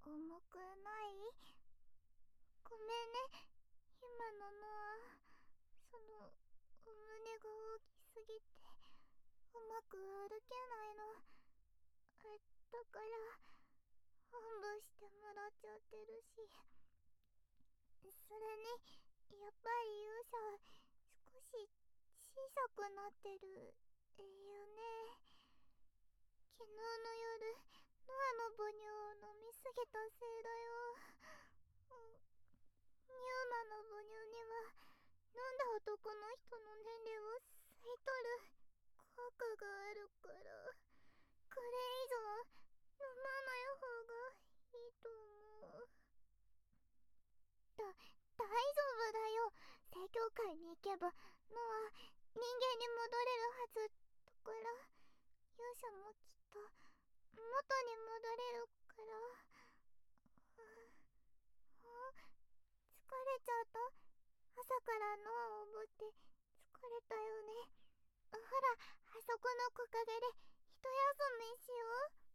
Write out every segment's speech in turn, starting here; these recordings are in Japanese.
重くない？ごめんね、今のノア。お胸が大きすぎてうまく歩けないの。だからおんぶしてもらっちゃってるし。それにやっぱり勇者は少し小さくなってるよね。昨日の夜ノアの母乳を飲みすぎたせいだよ。ニューマの母乳には飲んだ男の人の年齢を吸い取る効果があるから、これ以上飲まない方がいいと思う。大丈夫だよ。聖教会に行けばノア人間に戻れるはずだから、勇者もきっと元に戻れるから。疲れちゃった？朝からノアをおぶって疲れたよね。ほら、あそこの木陰で一休みしよう。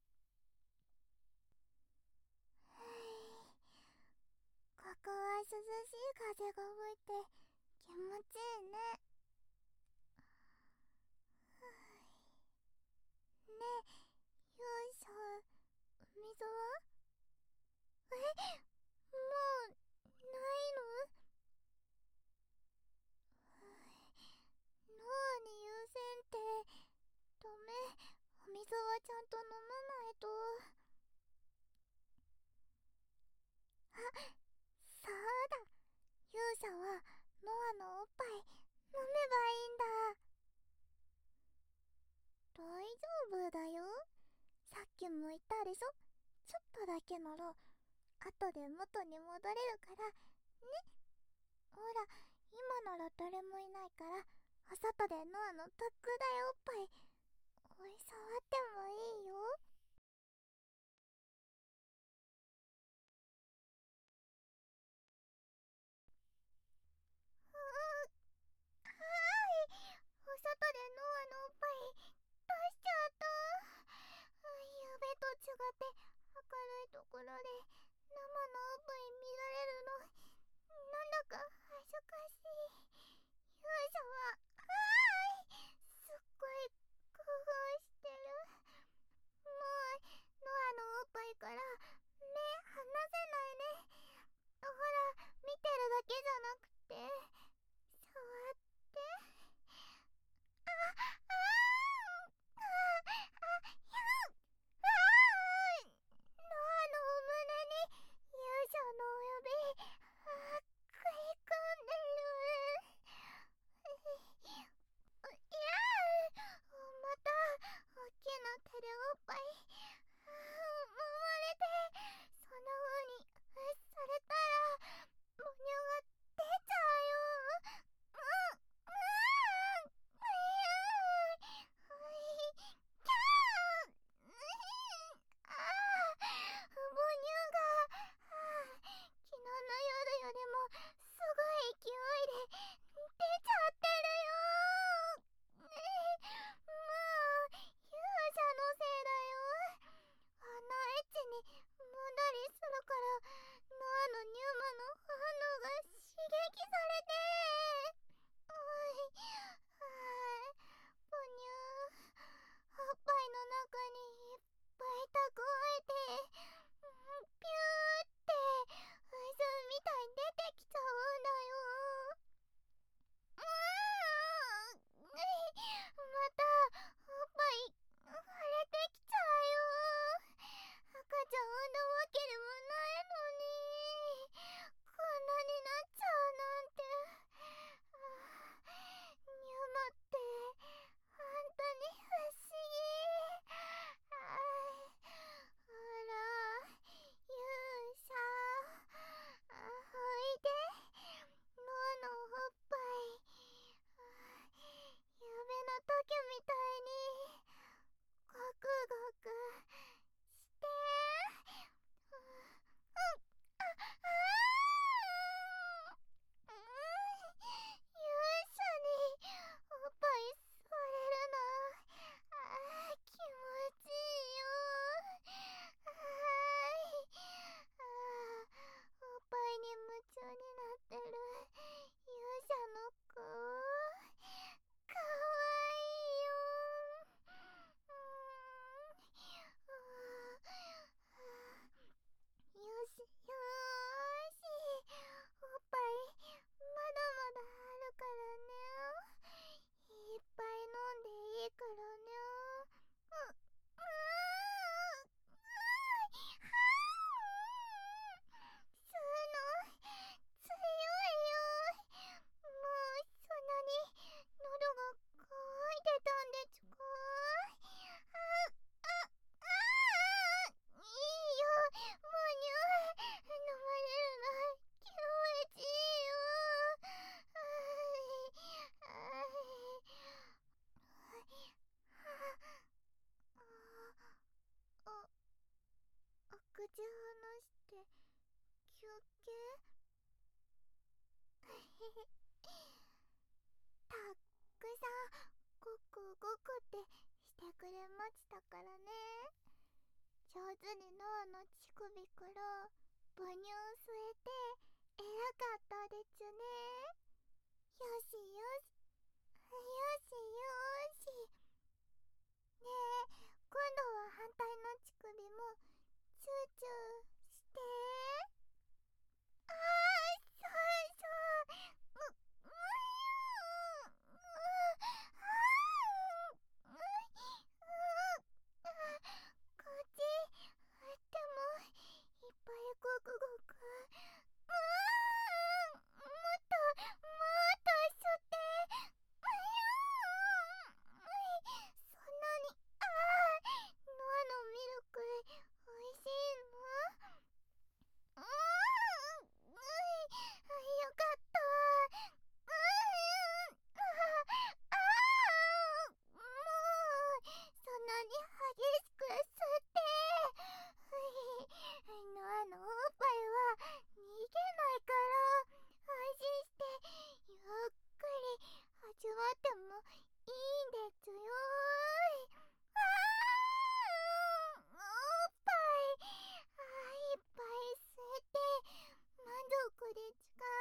ここは涼しい風が吹いて気持ちいいね。ねえ、勇者、海沢？もうないの？ノアに優先ってダメ。お水はちゃんと飲まないと。そうだ、勇者はノアのおっぱい飲めばいいんだ。大丈夫だよ。さっきも言ったでしょ。ちょっとだけなら後で元に戻れるからね。ほら、今なら誰もいないからお外でノアの特大おっぱい触ってもいいよ。はーい。お外でノアのおっぱい出しちゃった。夢と違って明るいところで生のおっぱい見られるの、なんだか恥ずかしい。勇者はすっごい興奮してる。もうノアのおっぱいから目離せないね。ほら、見てるだけじゃなくて触って。ああああ、ノアのお胸に勇者の指食い込んでる。 休憩たくさんごくごくってしてくれましたからね。上手にノアの乳首から母乳吸えて偉かったですね。よしよし、よしよし。ねえ、今度は反対の乳首もチューチューして。ああ、そうそう。うこっちでもいっぱいゴクゴク。もっと吸って。そんなに。ノアのミルクおいしいの？よかった。もうそんなに激しく吸って。ノアのおっぱいは逃げないから安心してゆっくり味わってもいいんですよ。おっぱいいっぱい吸えて満足ですか？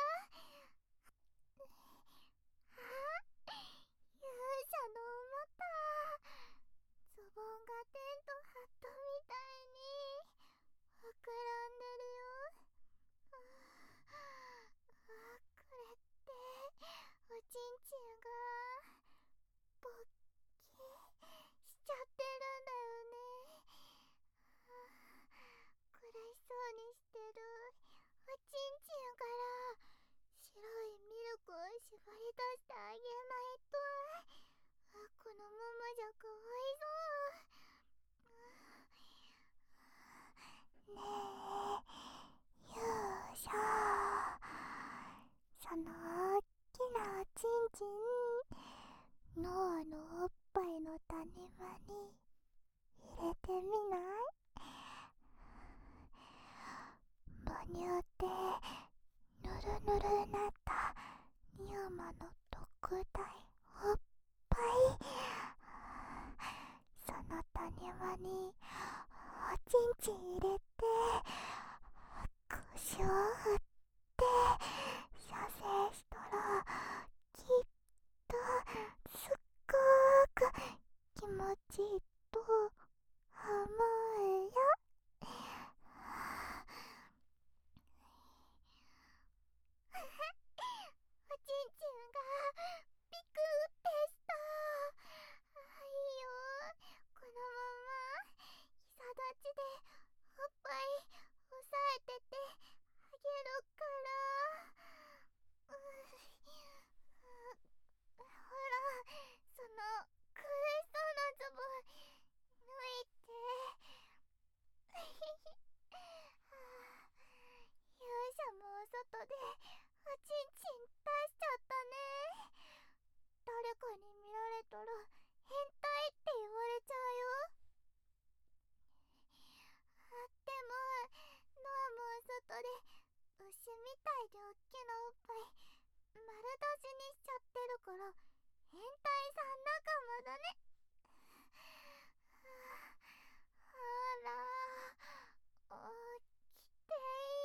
勇者の馬か。ズボンがテント張ったみたいに膨らんでるよ。これっておちんちんがポッキーしちゃってるんだよね。苦しそうにしてるおちんちんから白いミルクを絞り出してあげないと。このままじゃかわいそう。ねえ、勇者、その大きなおちんちんノアのおっぱいの種間に入れてみない？母乳ってぬるぬるなったニューマの特大おっぱい。その種間におちんちん入れて腰を振って射精したらきっとすっごく気持ちいいと思うよ。おちんちんがピクってした。いいよ、このまま膝立ちでおっぱい押さえててあげるから。ほら、その苦しそうなズボン脱いで。勇者もお外でおちんちん出しちゃったね。誰かに見られたら変態って言われちゃうよ。でもノアもお外で牛みたいでおっきなおっぱい丸出しにしちゃってるから変態さん仲間だね。ほら、起きて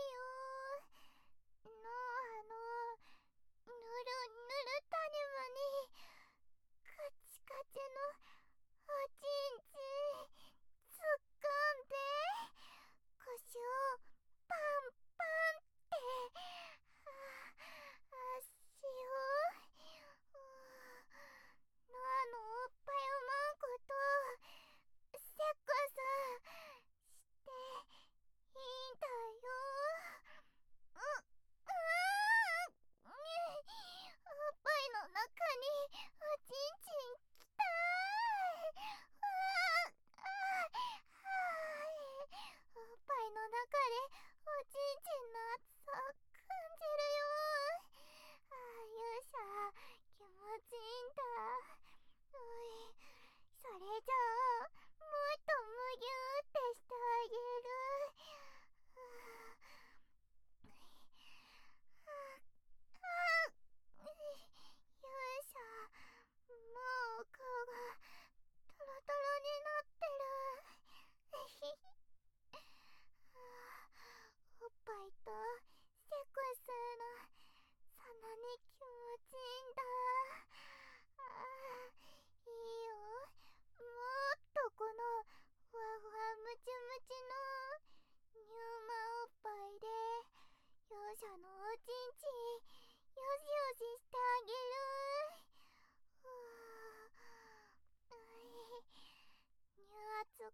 いいよ。ノアのぬるぬる谷間にカチカチのおちんちん突っ込んで腰をパンパンって足をノアのおっぱいをまんことセックスしていいんだよ。おっぱいの中におちんちんきた。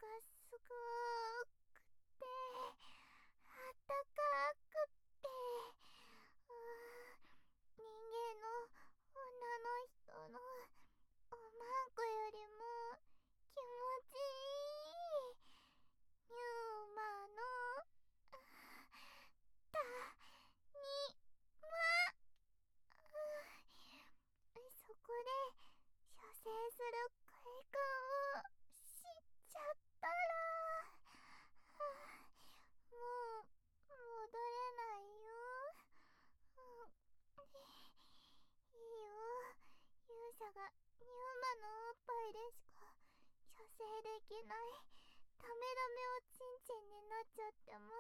がすごくてあったかくて、人間の女の人のおまんこよりも気持ちいいユーマのたにま。そこで射精する快感を知っちゃったら、もう戻れないよ。いいよ、勇者がニューマのおっぱいでしか射精できないダメダメおちんちんになっちゃっても、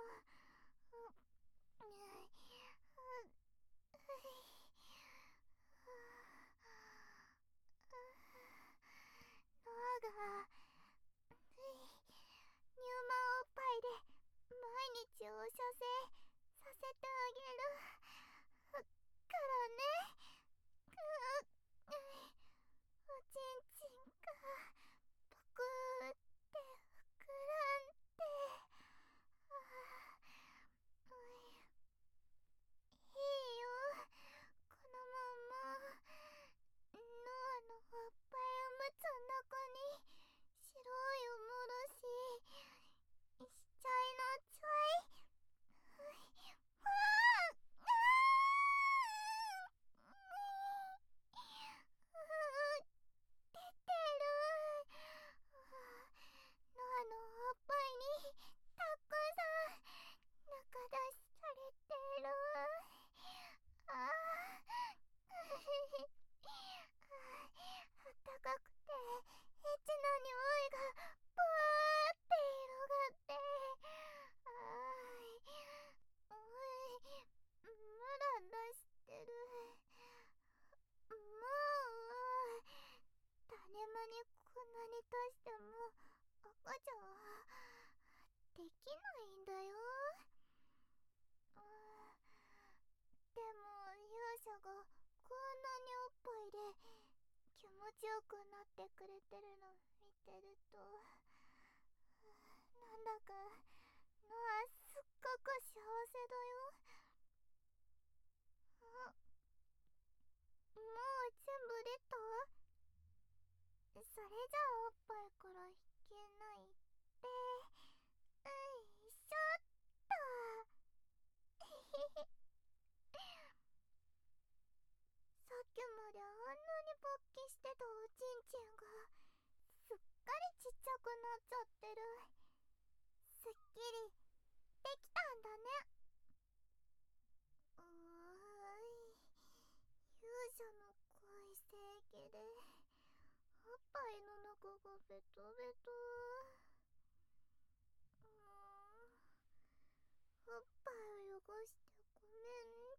ノアがニューマンおっぱいで毎日お射精させてあげるからね。おちんちんがぷくーって膨らんで、いいよ、このままノアのおっぱいおむつの中に白いおもろししちゃいなちゃい。わあ出てる。ノアのおっぱいにたくさん中出しされてる。あったかくてエッチな匂いがブワーって広がって、おいムラ出してる。もう種間にこんなに出しても赤ちゃんはできないんだよ。でも勇者がこんなにおっぱいで気持ちよくなってくれてるの見てると、なんだかノアすっごく幸せだよ。もう全部出た？それじゃあおっぱいから引けないって、しょっと。さっきまであんなに勃起してたおちんちんがすっかりちっちゃくなっちゃってる。すっきりできたんだね。勇者の恋正義でおっぱいの中がベトベト。おっぱいを汚してごめんって。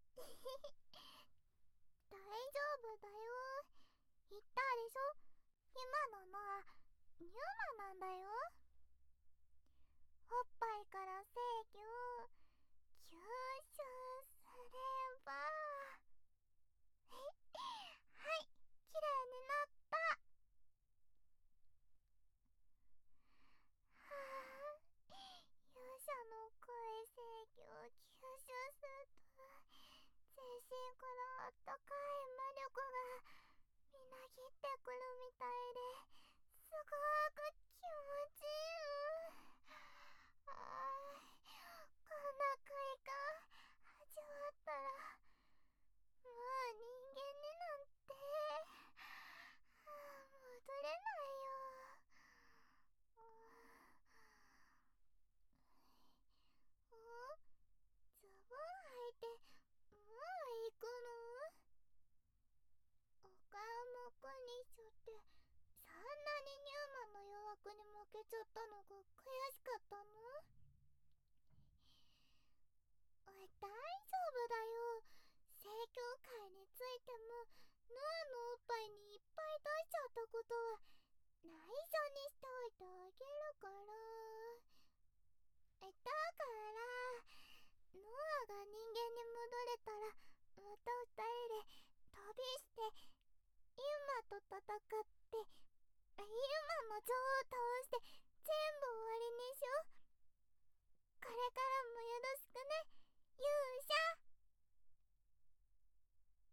大丈夫だよ、言ったでしょ、今のはニューマなんだよ。おっぱいから正義を吸収すればはい、きれいになった。勇者の声正義を吸収すると全身からあったかい魔力がみなぎってくるみたいですごく気持ちいい。こんな快感味わったらもう人間になんて戻れないよ。ズボン履いてもう行くの？お顔もこにしちゃってそんなにニューマンの誘惑に負けちゃったのが悔しかったの？おい大丈夫だよ。聖教会についてもノアのおっぱいにいっぱい出しちゃったことは内緒にしておいてあげるから。だからノアが人間に戻れたらまた二人で旅してユマと戦って勇ユマの女王倒して全部終わりにしよう。これからもよろしくね、勇者。